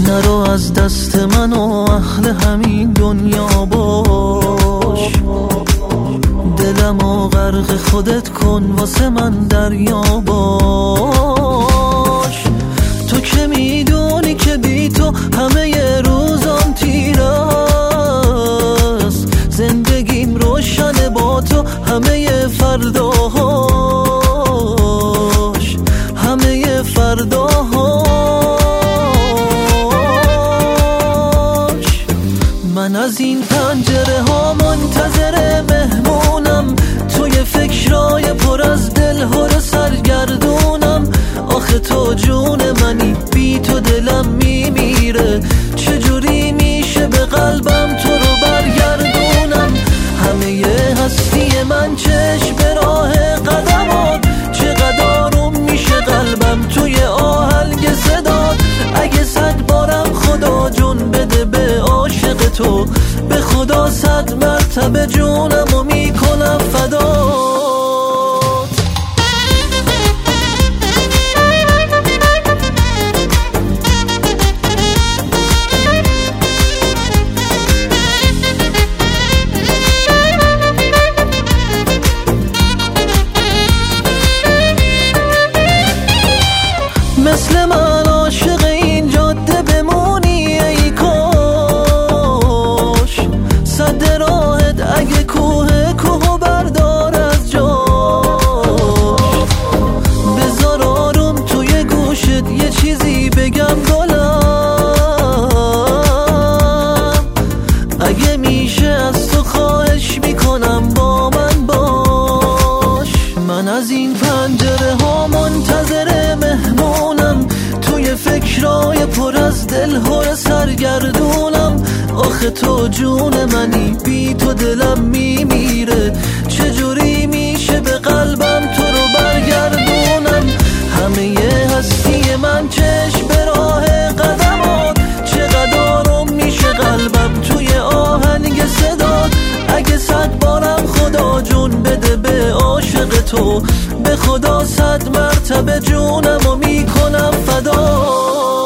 نرو از دست من و اهل همین دنیا باش، دلمو غرق خودت کن واسه من دریا باش. تو که میدونی که بی تو همه روزام تیره است، زندگیم روشنه با تو همه فرداهاش، همه فرداهاش. من از این پنجره ها منتظر مهمونم، توی فکرای پر از دلهور سرگردونم. آخه تو جون منی، بی تو دلم میمیره، چجوری میشه به قلبم تو رو برگردونم؟ همه هستی من چشم به راه قدمات، چقدر آروم میشه قلبم توی آهنگ صدات. اگه 100 بارم خدا جون بده به عاشق تو، به خدا 100 مرتبه جونمو میکنم فدات. مثل من عاشق این جاده بمونی ای کاش، صد راهت اگه کوهو بردار از جاش. بذار آروم توی گوشت یه چیزی بگم گلم، اگه میشه از تو خواهش میکنم با من باش. من از این پنجره ها منتظر مهمونم، توی فکرای پر از دلهور سرگردونم. آخه تو جون منی، بی تو دلم میمیره، چجوری میشه به قلبم تو رو برگردونم؟ همه هستی من چشم به راه قدمات، چقدر آروم میشه قلبم توی آهنگ صدات. اگه 100 بارم خدا جون بده به عاشق تو، به خدا 100 مرتبه جونمو میکنم فدا.